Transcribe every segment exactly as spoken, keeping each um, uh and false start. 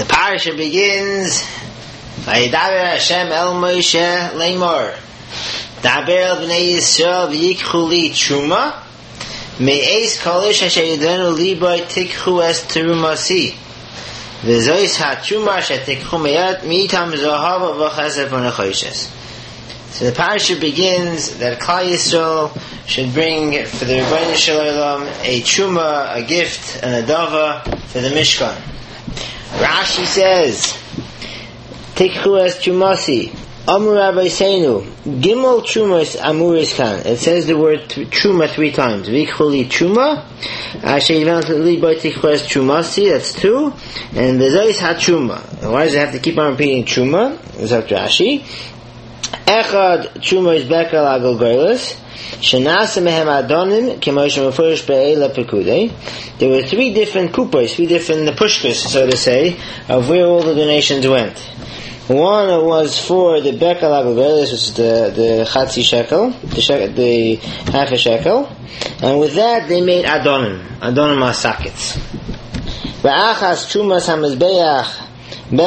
parasha begins, Vayidaber Hashem el Moshe Lemor, Daber el b'nei Yisrael v'yikchu li truma, me'eis kolish asher yidenu liboy tikchu es terumasi, v'zois ha-truma asher tikchu meyat mi'itam zohava v'chasef v'nechoshes. So the parasha begins that Klal Yisrael should bring for the Rebbeinu Shalom a truma, a gift, an adava for the Mishkan. Rashi says, Tikchu es trumasi, Amur Rabbi Seinu, Gimel trumas amuris kan. It says the word truma three times. Vikchu li truma, Asher yivanu li boy tikchu es trumasi, that's two, and bezois ha truma. Why does it have to keep on repeating truma? It's up to Rashi. Echad truma is bekal agol goylus. Shenasa mehem adonim k'moshe mefurish be'ela pekudei. There were three different kupas, three different pushkas, so to say, of where all the donations went. One was for the bekal agol goylus, which is the the chatzi shekel, the, shekel, the half a shekel, and with that they made adonim, adonim asakets. Ve'achas trumas hamizbeach. The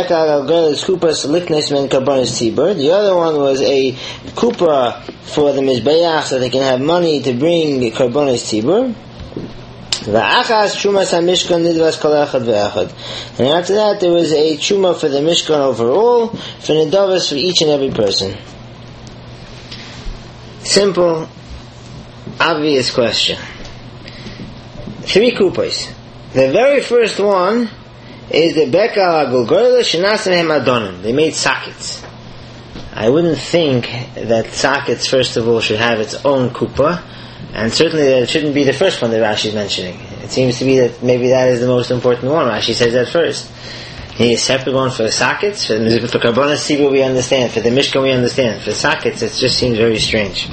other one was a kupa for the mizbeach, so they can have money to bring karbonis tibur. And after that there was a truma for the mishkan overall, for nedavas for each and every person. Simple, obvious question. Three kupas. The very first one is the bekal agulgoyla shenasim hem adonim. They made sockets. I wouldn't think that sockets, first of all, should have its own kupa, and certainly that it shouldn't be the first one that Rashi is mentioning. It seems to be that maybe that is the most important one. Rashi says that first. He needs a separate one for sockets. For, for karbonas tibur we understand. For the mishkan we understand. For sockets it just seems very strange.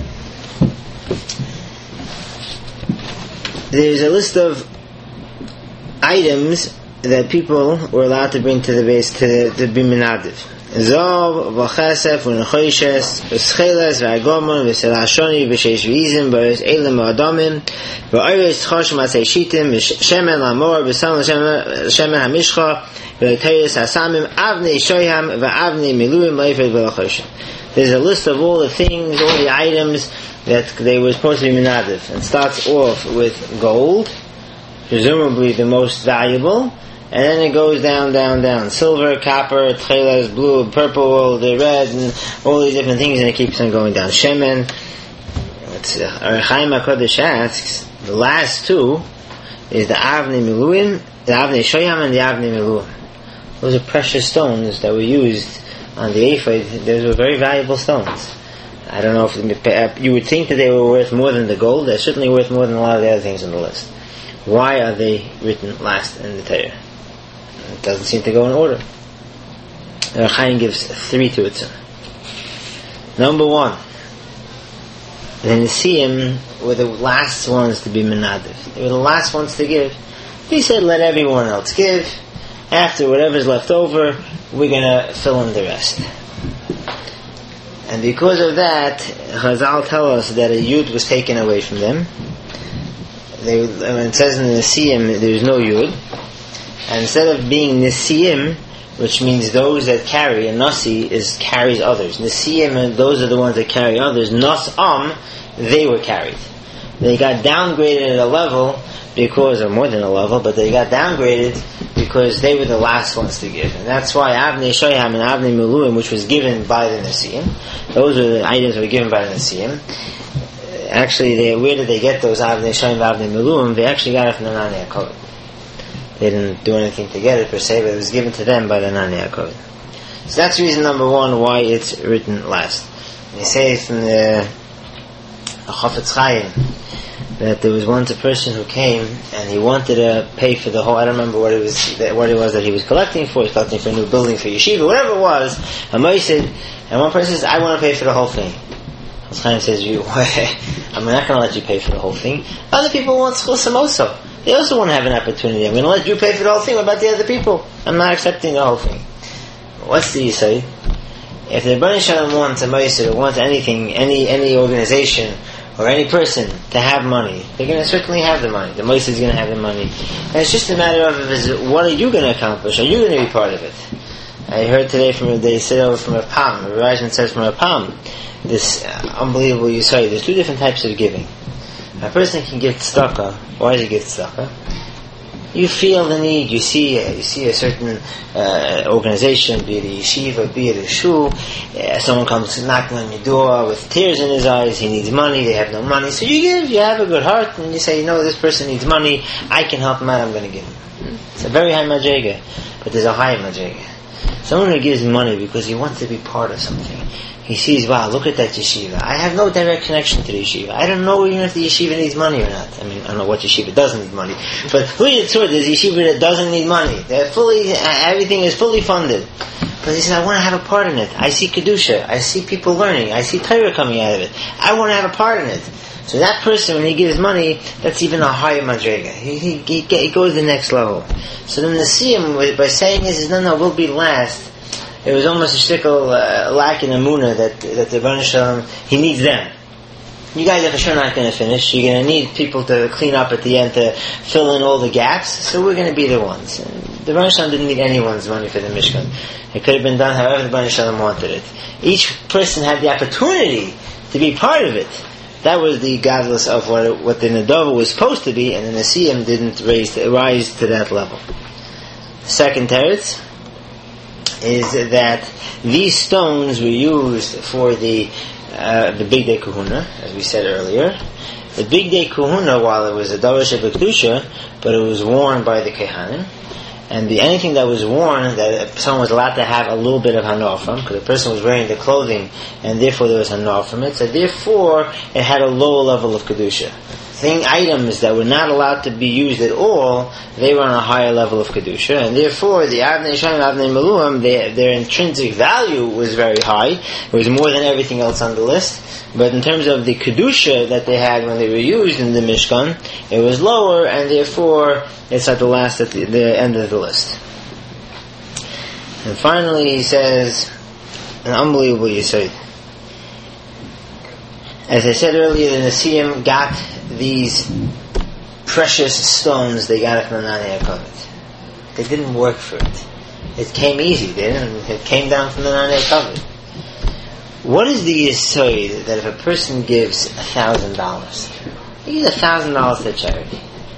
There's a list of items that people were allowed to bring to the base to, to be menadiv. Zov, v'chasef, v'nechoshes, v'scheles, v'agomon, v'selashoni, v'sheish v'izim, v'es elim v'adamim, v'oyres chosh matzei shitim, v'shemen l'amor, v'sam shemen hamishcha, v'teres hasamim, avnei shoyham, v'avnei miluim, leifed v'lachoshen. There's a list of all the things, all the items that they were supposed to be menadiv. It starts off with gold, presumably the most valuable, and then it goes down, down, down. Silver, copper, tchelas, blue, purple, the red, and all these different things, and it keeps on going down. Shemen, Ohr HaChaim HaKodesh asks, the last two is the Avnei Miluim, the Avnei Shoyam, and the Avnei Miluim. Those are precious stones that were used on the ephod. Those were very valuable stones. I don't know if you would think that they were worth more than the gold. They're certainly worth more than a lot of the other things on the list. Why are they written last in the Torah? It doesn't seem to go in order. Ohr HaChaim gives three to it. Number one, the Nesiim were the last ones to be menadiv. They were the last ones to give. He said, let everyone else give. After whatever's left over, we're going to fill in the rest. And because of that, Chazal tell us that a yud was taken away from them. They, when it says in the Nesiim, there's no yud. And instead of being Nesiim, which means those that carry, a Nasi is carries others. Nesiim, those are the ones that carry others. Nas'am, they were carried. They got downgraded at a level because, or more than a level, but they got downgraded because they were the last ones to give. And that's why Avnei Shoyam and Avnei Miluim, which was given by the Nesiim, those are the items that were given by the Nesiim. Actually, they, where did they get those Avnei Shoyam and Avnei Miluim? They actually got it from the Nani HaKohen. They didn't do anything to get it per se, but it was given to them by the Nani HaKohen. So that's reason number one why it's written last. They say from the Chafetz Chaim that there was once a person who came and he wanted to pay for the whole. I don't remember what it was. What it was that he was collecting for. He was collecting for a new building for yeshiva, whatever it was. And said, and one person says, "I want to pay for the whole thing." Chafetz Chaim says, "You, I'm not going to let you pay for the whole thing. Other people want schusam also. They also want to have an opportunity. I'm going to let you pay for the whole thing. What about the other people? I'm not accepting the whole thing." What's the Yisai? If the Rebbeinu Shalom wants a Moshe or wants anything, any any organization or any person to have money, they're going to certainly have the money. The Moshe is going to have the money. And it's just a matter of is, what are you going to accomplish? Are you going to be part of it? I heard today from they said over from a palm. Rajan says from a palm, this uh, unbelievable you say. There's two different types of giving. A person can give tzedakah. Why does he give tzedakah? You feel the need. You see, uh, you see a certain uh, organization, be it a yeshiva, be it a shul. Uh, someone comes knocking on your door with tears in his eyes. He needs money. They have no money, so you give. You have a good heart, and you say, you know, this person needs money. I can help him out. I'm going to give him. It's a very high madrega, but there's a high madrega. Someone who gives money because he wants to be part of something. He sees, wow, look at that yeshiva. I have no direct connection to the yeshiva. I don't know even if the yeshiva needs money or not. I mean, I don't know what yeshiva doesn't need money. But who you sort there's yeshiva that doesn't need money. They're fully, everything is fully funded. But he says, I want to have a part in it. I see Kedusha. I see people learning. I see Torah coming out of it. I want to have a part in it. So that person, when he gives money, that's even a higher madrega. He, he, he, he goes to the next level. So then the Siyam, by saying this, is no, no, we'll be last. It was almost a shtickle uh, lack in Amunah that that the Rebbeinu Shalom, he needs them. You guys are for sure not going to finish. You're going to need people to clean up at the end to fill in all the gaps. So we're going to be the ones. And the Rebbeinu Shalom didn't need anyone's money for the Mishkan. It could have been done however the Rebbeinu Shalom wanted it. Each person had the opportunity to be part of it. That was the godless of what what the Nedava was supposed to be, and the Nesiyim didn't raise rise to that level. Second teretz is that these stones were used for the uh, the Big Day Kahuna, as we said earlier. The Big Day Kahuna, while it was a Davar Shebekdusha, but it was worn by the Kehanim, and the anything that was worn that someone was allowed to have a little bit of hanor from, because the person was wearing the clothing, and therefore there was hanor from it. So therefore, it had a lower level of kedusha. Thing items that were not allowed to be used at all, they were on a higher level of kedusha, and therefore the Avnei Shayim, Avnei Meluim, their, their intrinsic value was very high. It was more than everything else on the list. But in terms of the kedusha that they had when they were used in the Mishkan, it was lower, and therefore it's at the last, at the, the end of the list. And finally, he says an unbelievable yesod. As I said earlier, the Nesiyim got these precious stones. They got it from the Nanei HaKavod. They didn't work for it. It came easy. They didn't. It came down from the Nanei HaKavod. What is the yesod that if a person gives a thousand dollars, he gives a thousand dollars to charity?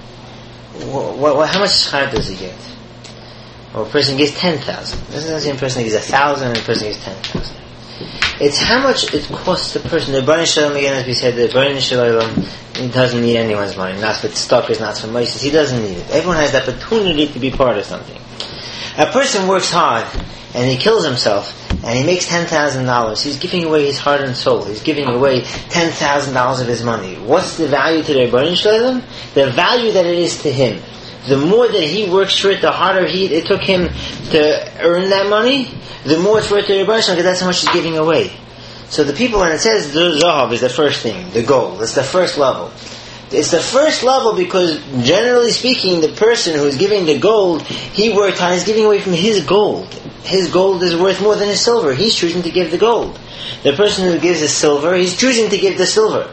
What, what, how much schar does he get? Or a person gives ten thousand. This is the same person gives a thousand, and a person gives ten thousand. It's how much it costs the person. The Rebbeinu Shalom, again, as we said, the Rebbeinu Shalom, he doesn't need anyone's money. Not for stockers, not for Moses. He doesn't need it. Everyone has the opportunity to be part of something. A person works hard and he kills himself and he makes ten thousand dollars. He's giving away his heart and soul. He's giving away ten thousand dollars of his money. What's the value to the Rebbeinu Shalom? The value that it is to him. The more that he works for it, the harder he it took him to earn that money, the more it's worth to the Rebbeinu Shalom, because that's how much he's giving away. So the people, when it says the Zahav is the first thing, the goal, it's the first level. It's the first level because, generally speaking, the person who's giving the gold, he worked hard, he's giving away from his gold. His gold is worth more than his silver. He's choosing to give the gold. The person who gives the silver, he's choosing to give the silver.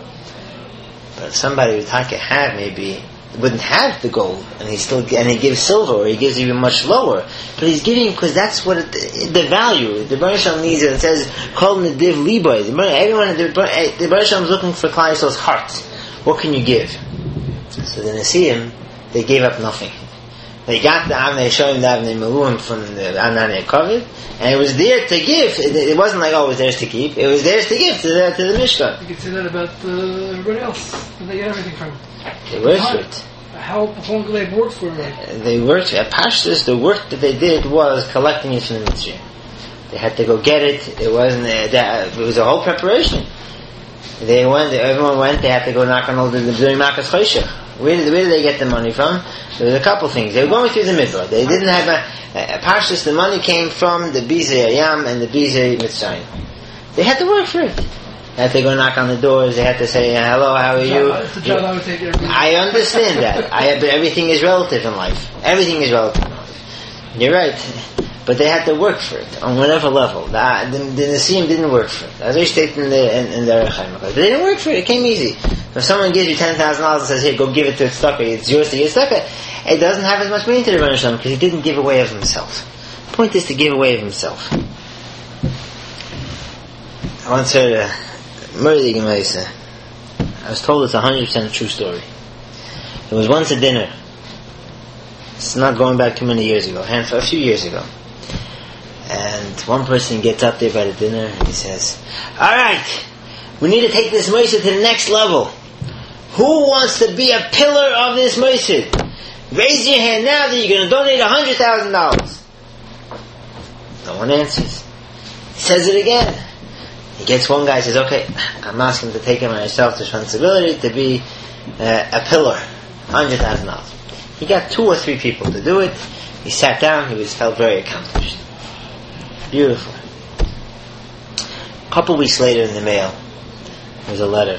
But if somebody would have maybe wouldn't have the gold, and he still and he gives silver, or he gives even much lower, but he's giving because that's what it, the value. The Rebbeinu Shalom needs it. It says, "Kol nediv libay." Everyone, the Rebbeinu Shalom is looking for Klal Yisrael's heart. What can you give? So the Nesiyim, they gave up nothing. They got the Avnei Shayim, the Avnei Meluim from the Nanei HaKavod, and it was there to give. It, it wasn't like, oh, it was theirs to keep. It was theirs to give to the, to the Mishkan. You can say that about uh, everybody else. They get everything from. They worked for it. How long did they work for it? They worked at Pashtus. The work that they did was collecting it from the Mitzrayim. They had to go get it. It wasn't. Uh, that, it was a whole preparation. They went. Everyone went. They had to go knock on all the during Makas Choshech. Where did where did they get the money from? There was a couple things. They were going through the Midbar. They didn't have a, a, a Pashtus. The money came from the Bizei Ayam and the Bizei Mitzrayim. They had to work for it. They had to go knock on the doors. They had to say, "Hello, how are you?" I understand that. I, but everything is relative in life. Everything is relative in life. You're right. but they had to work for it on whatever level. The, the, the Nesiim didn't work for it. As I stated in the in, in the Erechaim, but they didn't work for it. It came easy. If someone gives you ten thousand dollars and says, "Here, go give it to tzedakah," it's yours to give tzedakah. It doesn't have as much meaning to the Rebbeinu Shalom because he didn't give away of himself. The point is to give away of himself. I once heard a Murdi Gemaisa. I was told it's a hundred percent a true story. There was once a dinner. It's not going back too many years ago, and for a few years ago. And one person gets up there by the dinner and he says, "Alright, we need to take this Moised to the next level. Who wants to be a pillar of this Moised? Raise your hand now that you're going to donate a hundred thousand dollars." No one answers. He says it again. He gets one guy and says, "Okay, I'm asking to take on myself the responsibility to be uh, a pillar, one hundred thousand dollars. He got two or three people to do it. He sat down, he was felt very accomplished. Beautiful. A couple weeks later in the mail, there was a letter.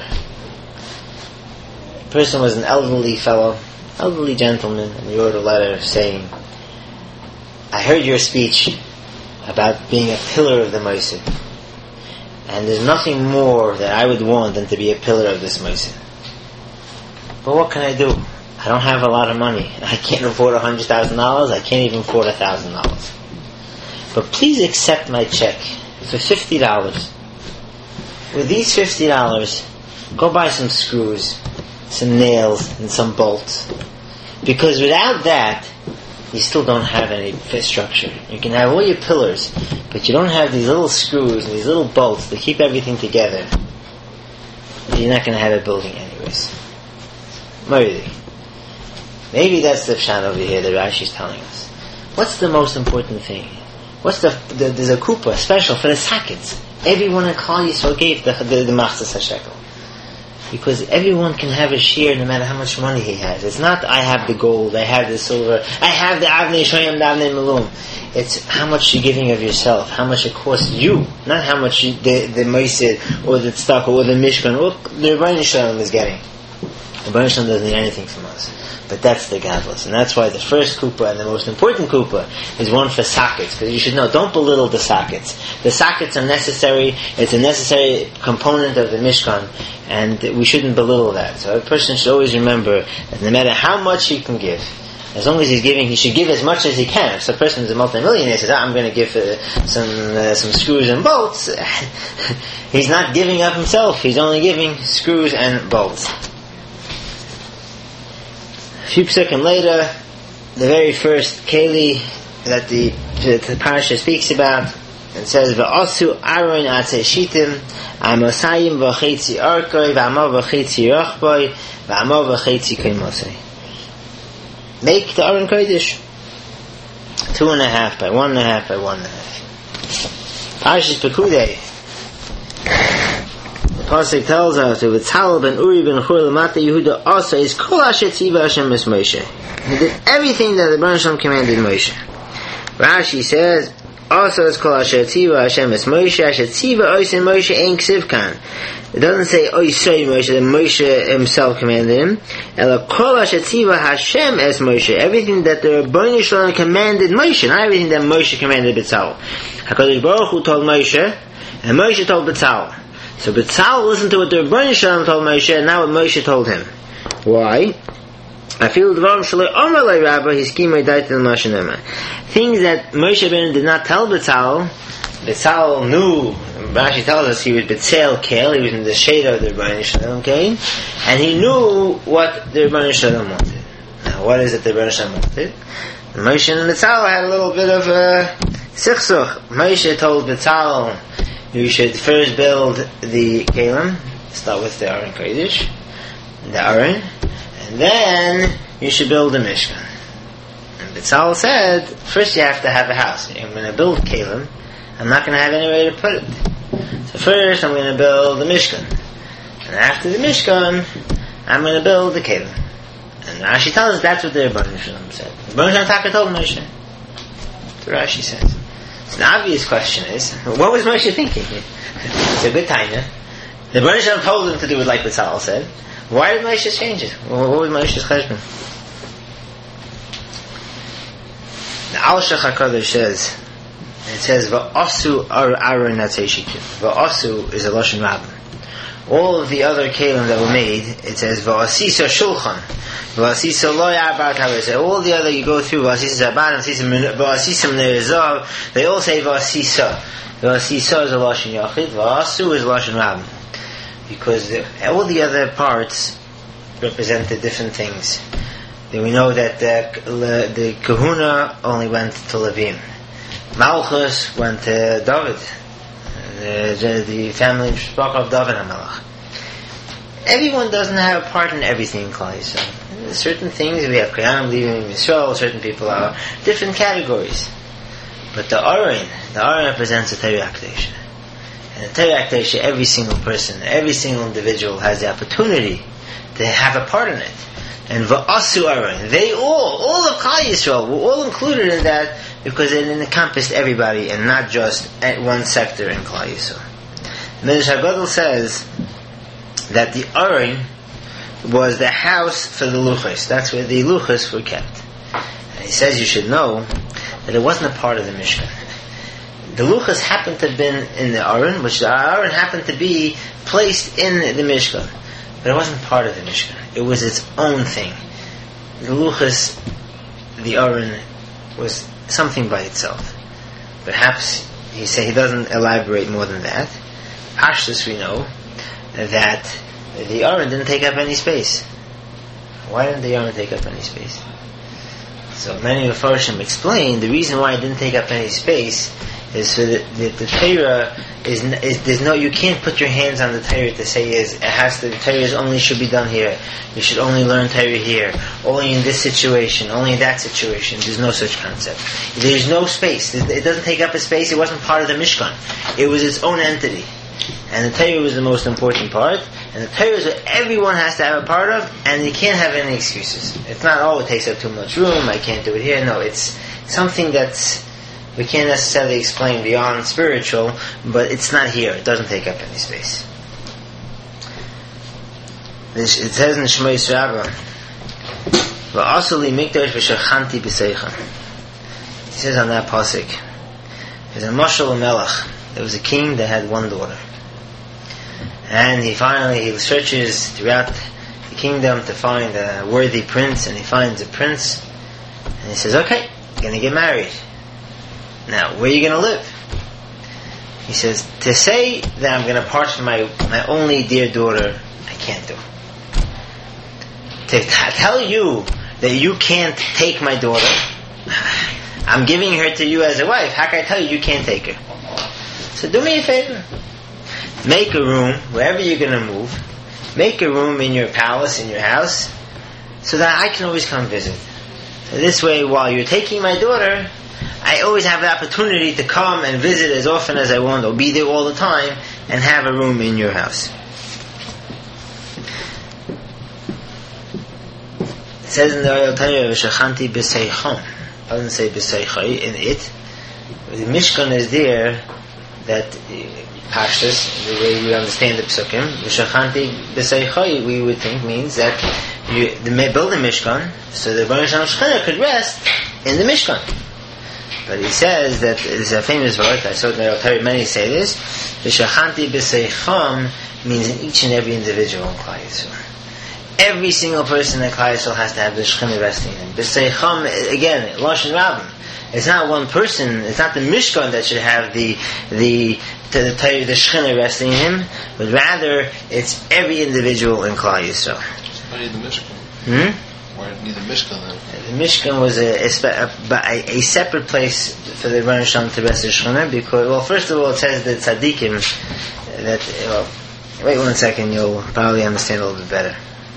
The person was an elderly fellow, elderly gentleman, and he wrote a letter saying, "I heard your speech about being a pillar of the Moised. And there's nothing more that I would want than to be a pillar of this Moised. But what can I do? I don't have a lot of money. I can't afford a hundred thousand dollars. I can't even afford a thousand dollars. But please accept my check for fifty dollars. With these fifty dollars, go buy some screws, some nails, and some bolts. Because without that, you still don't have any structure. You can have all your pillars, but you don't have these little screws and these little bolts to keep everything together. You're not going to have a building anyways." Maybe. Maybe that's the pshat over here that Rashi's telling us. What's the most important thing? What's the, the there's a kupa special for the sockets. Everyone in Klal Yisrael gave the the, the machzas hashekel. Because everyone can have a share no matter how much money he has. It's not, I have the gold, I have the silver, I have the avnei shoyim, the avnei malum. It's how much you're giving of yourself, how much it costs you, not how much you, the, the Moised, or the tzedakah, or the mishkan, or the Rebbeinu Shalom is getting. The Rebbeinu Shalom doesn't need anything from us. But that's the gadlus. And that's why the first kupa and the most important kupa is one for sockets. Because you should know, don't belittle the sockets. The sockets are necessary. It's a necessary component of the Mishkan. And we shouldn't belittle that. So a person should always remember that no matter how much he can give, as long as he's giving, he should give as much as he can. If some person is a multimillionaire, says, "I'm going to give uh, some uh, some screws and bolts," he's not giving up himself. He's only giving screws and bolts. A few seconds later, the very first keli that the, the, the parasha speaks about, it says, "V'asu Aaron atzei shitim, amosayim v'chetzi arkoi, v'amav v'chetzi rochboi, v'amav v'chetzi koimosei." Make the Aaron Kodesh two and a half by one and a half by one and a half. Parashas Pekudei. The pasuk tells us that with Tal ben Uri ben Hur Lamata Yehuda also is Kol Asher Tziva Hashem es Moshe. He did everything that the Rebbeinu Shalom commanded Moshe. Rashi says, also is Kol Asher Tziva Hashem es Moshe, Asher Tziva Oisin Moshe Ein Ksiv Kan. It doesn't say Oisei Moshe, that Moshe himself commanded him. Ela Kol Asher Tziva Hashem es Moshe. Everything that the Rebbeinu Shalom commanded Moshe, not everything that Moshe commanded B'Tzal. HaKadosh Baruch Hu told Moshe, and Moshe told B'Tzal. So B'Tzal listened to what the Rebbeinu Shalom told Moshe, and not what Moshe told him. Why? I feel dvarim shaloi omer lei Rabba hiskimei daitin l'mashenema. Things that Moshe Rabbeinu did not tell B'Tzal, B'Tzal knew. Rashi tells us he was B'Tzel Kel, he was in the shade of the Rebbeinu Shalom, okay? And he knew what the Rebbeinu Shalom wanted. Now, what is it the Rebbeinu Shalom wanted? Moshe and B'Tzal had a little bit of a sichsuch. Moshe told B'Tzal, you should first build the Kalim, start with the Aron Kodesh, the Aron, and then you should build the Mishkan. And B'Tzal said, first you have to have a house. I'm going to build Kalim, I'm not going to have anywhere to put it. So first I'm going to build the Mishkan. And after the Mishkan, I'm going to build the Kalim. And Rashi tells us that's what the Rebbeinu Shalom said. The Rebbeinu Shalom Taka told Moshe. That's what Rashi says. So the obvious question is, what was Moshe thinking? It's a good time, yeah? The Rebbeinu Shalom told him to do it like B'Tzal said. Why did Moshe change it? What was Moshe's cheshbon? The Al Shech HaKadosh says it says Va'asu Aron Natzeshikim. Va'asu is a Lashon Rabbim. All of the other kelim that were made, it says Va'asisa Shulchan. Va'asisa Lo Ya'abat Havezeh. All the other you go through Va'asisa Zaban, Va'asisa Mnerezav. They all say Va'asisa. Va'asisa is a Lashon Yachid. Va'asu is a Lashon Rabbim. Because the, all the other parts represented different things. We know that the, the kahuna only went to Levim. Malchus went to David. The, the family spoke of David HaMelech. Everyone doesn't have a part in everything in Klal Yisrael. Certain things, we have Kohanim leaving Yisrael, certain people are different categories. But the Aron, the Aron represents the Torah HaKadosh. And the Torah HaKadosh, every single person, every single individual has the opportunity to have a part in it. And Va'asu Aron, they all, all of Klal Yisrael were all included in that because it encompassed everybody and not just at one sector in Klal Yisrael. Medrash HaGadol says that the Aron was the house for the Luchos. That's where the Luchos were kept. And he says you should know that it wasn't a part of the Mishkan. The Luchos happened to have been in the Aron, which the Aron happened to be placed in the Mishkan. But it wasn't part of the Mishkan. It was its own thing. The Luchos, the Aron, was something by itself. Perhaps he say he doesn't elaborate more than that. Pashtus, we know that the Aron didn't take up any space. Why didn't the Aron take up any space? So many of the Farshim explain the reason why it didn't take up any space is so that the, the Torah is, is there's no, you can't put your hands on the Torah to say is it has to, the Torah is only should be done here. You should only learn Torah here. Only in this situation. Only in that situation. There's no such concept. There's no space. It doesn't take up a space. It wasn't part of the Mishkan. It was its own entity. And the Torah was the most important part. And the Torah is what everyone has to have a part of. And you can't have any excuses. It's not, oh, it takes up too much room. I can't do it here. No, it's something that's we can't necessarily explain beyond spiritual, but it's not here. It doesn't take up any space. It says in Shema Yisrael, "Va'asali mikdash v'shachanti b'seicha." It says on that pasuk, there's a mashal melech. There was a king that had one daughter, and he finally he searches throughout the kingdom to find a worthy prince, and he finds a prince, and he says, "Okay, you're going to get married. Now, where are you going to live?" He says, "To say that I'm going to part from my, my only dear daughter, I can't do. To t- tell you that you can't take my daughter, I'm giving her to you as a wife. How can I tell you you can't take her? So do me a favor. Make a room, wherever you're going to move, make a room in your palace, in your house, so that I can always come visit. So this way, while you're taking my daughter, I always have the opportunity to come and visit as often as I want, or be there all the time, and have a room in your house." It says in the Ayal Torah, "V'shachanti b'seichon." It doesn't say b'seichai in it. The Mishkan is there, that Pashtus, the way we understand the Psukim, "V'shachanti b'seichai," we would think means that you the, build a Mishkan, so the Baruch Shalom Shechina could rest in the Mishkan. But he says that it's a famous word. I saw that I've heard many say this. V'shachanti b'seicham means in each and every individual in Klal Yisrael. Every single person in Klal Yisrael has to have the Shechina resting in him. B'seicham, again, Lashon Rabbim. It's not one person. It's not the Mishkan that should have the the the, the, the Shechina resting in him, but rather it's every individual in Klal Yisrael. Why need the Mishkan? Hmm? Why need the Mishkan then? The Mishkan was a, a, a, a separate place for the Rebbeinu Shalom to rest the Shechina, because, well, first of all, it says that tzaddikim, that, well, wait one second, you'll probably understand a little bit better.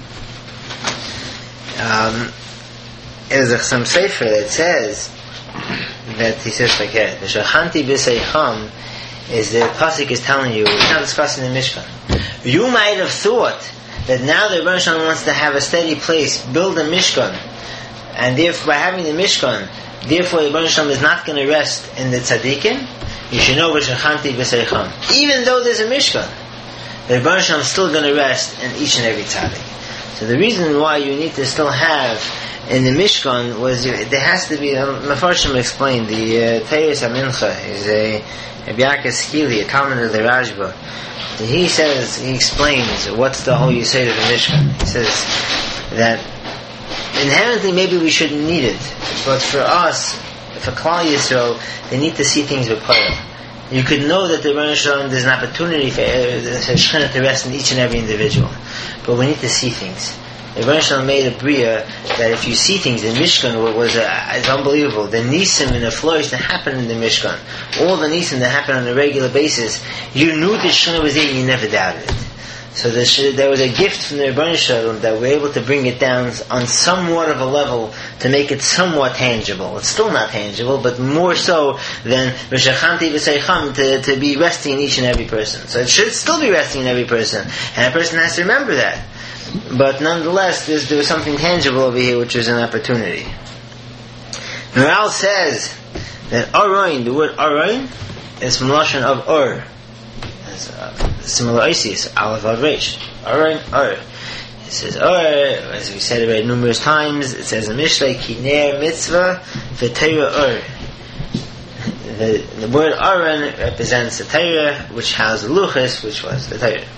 Um, there's a, some sefer that says that he says like that, the Shachanti b'seicham is the pasuk is telling you, it's not discussing the Mishkan. You might have thought that now the Rebbeinu Shalom wants to have a steady place, build a Mishkan, and therefore, by having the Mishkan, therefore the Rebbeinu Shalom is not going to rest in the tzaddikim. You should know v'shachanti b'seicham. Even though there's a Mishkan, the Rebbeinu Shalom is still going to rest in each and every tzaddik. So the reason why you need to still have in the Mishkan was, there has to be, um, Mefarshim explained, the uh, Teres HaMincha is a, a Biarka Skili, a comment of the Rajba. He says, he explains what's the whole Yisod of the Mishkan. He says that inherently maybe we shouldn't need it, but for us, for Klal Yisrael, they need to see things with Koyah. You could know that the Rebbeinu Shalom, there's an opportunity for, uh, for Shekhinah to rest in each and every individual. But we need to see things. The Rebbeinu Shalom made a bria that if you see things in Mishkan, what was uh, it's unbelievable. The nisim and the flourish that happened in the Mishkan, all the nisim that happened on a regular basis, you knew the Shekhinah was there and you never doubted it. So the, there was a gift from the Rebbeinu Shalom that we're able to bring it down on somewhat of a level to make it somewhat tangible. It's still not tangible, but more so than Rishachanti V'Seicham to, to be resting in each and every person. So it should still be resting in every person. And a person has to remember that. But nonetheless, there was something tangible over here which was an opportunity. Noral says that Aroin, the word Aroin, is from Lashon of Ur. It's uh, similar Isis, Aleph Vav Reish. Aroin, Ur. It says Ur, as we said already numerous times, it says in Mishlei, Ki Ner Mitzvah V'Teira Ur. The, the word Aron represents the Torah, which has the Luchas, which was the Torah.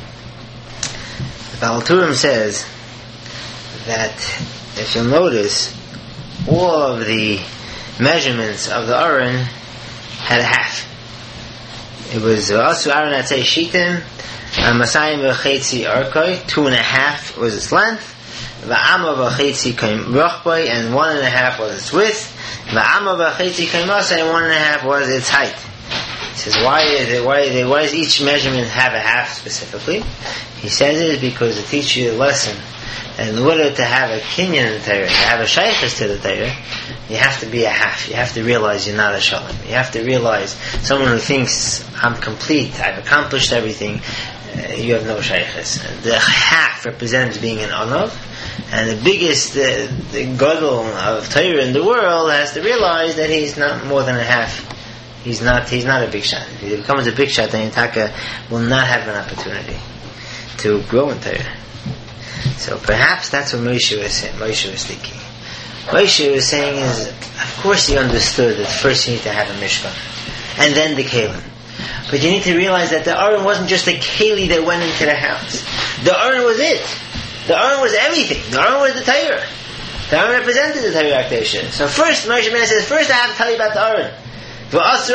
The Baal Turim says that if you'll notice, all of the measurements of the Aron had a half. It was also Aron Atzei Shitim, Masayim V'Chetzi Arkoi, two and a half was its length, V'Ama V'Chetzi Kaim Rochboi, and one and a half was its width, V'Ama V'Chetzi Kaim Masay, and one and a half was its height. He says, why is it, why, is it, why does each measurement have a half specifically? He says it is because it teaches you a lesson. And in order to have a kinyan in the Torah, to have a shaykhis to the Torah, you have to be a half. You have to realize you're not a shalom. You have to realize someone who thinks, I'm complete, I've accomplished everything, uh, you have no shaykhis. The half represents being an anav, and the biggest, uh, the gadol of Torah in the world has to realize that he's not more than a half. He's not, he's not a big shot. If he becomes a big shot, then Yitaka will not have an opportunity to grow in Torah. So perhaps that's what Moshe was saying. Moshe was thinking. Moshe was saying is, of course he understood that first you need to have a Mishkan, and then the Kalim. But you need to realize that the Aron wasn't just a Keli that went into the house. The Aron was it. The Aron was everything. The Aron was the Torah. The Aron represented the Torah Akdesha. So first, Moshe Rabbeinu says, first I have to tell you about the Aron. First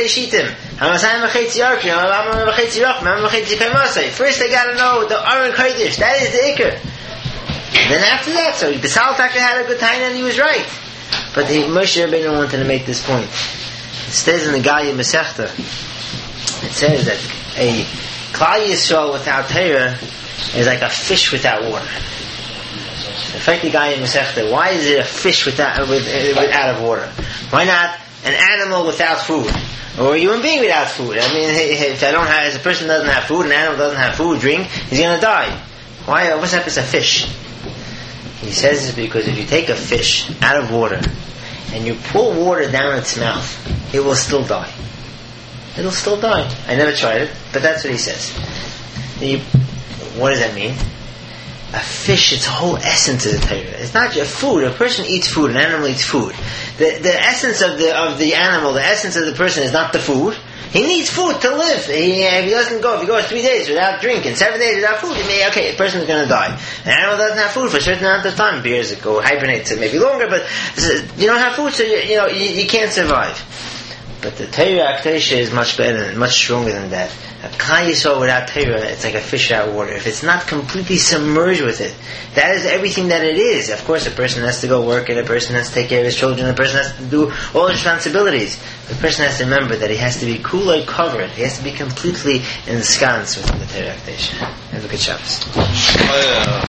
I gotta know the Aron Kodesh. That is the Iker. Then after that, so B'Sal Taka had a good time and he was right. But the Moshe Rabbeinu wanted to make this point. It says in the Galia Masechta, it says that a Klal Yisrael without Torah is like a fish without water. In fact, the Galia Masechta, why is it a fish without, with, uh, out of water? Why not an animal without food, or a human being without food? I mean, if I don't have, if a person doesn't have food, an animal doesn't have food, drink, he's going to die. Why? What's up as a fish? He says it's because if you take a fish out of water and you pour water down its mouth, it will still die. It'll still die. I never tried it, but that's what he says. You, what does that mean? A fish, its whole essence is a Torah. It's not just food. A person eats food. An animal eats food. The the essence of the of the animal, the essence of the person is not the food. He needs food to live. He, if he doesn't go, if he goes three days without drinking, seven days without food, he may, okay, a person is going to die. An animal doesn't have food for a certain amount of time. Bears that go hibernate, so maybe longer, but you don't have food, so you, you know you, you can't survive. But the Torah Akdesha is much better, much stronger than that. A Klal Yisrael without Torah, it's like a fish out of water. If it's not completely submerged with it, that is everything that it is. Of course, a person has to go work, and a person has to take care of his children, a person has to do all his responsibilities. The person has to remember that he has to be kulei covered. He has to be completely ensconced within the Torah Akdesha. Have a good Shabbos.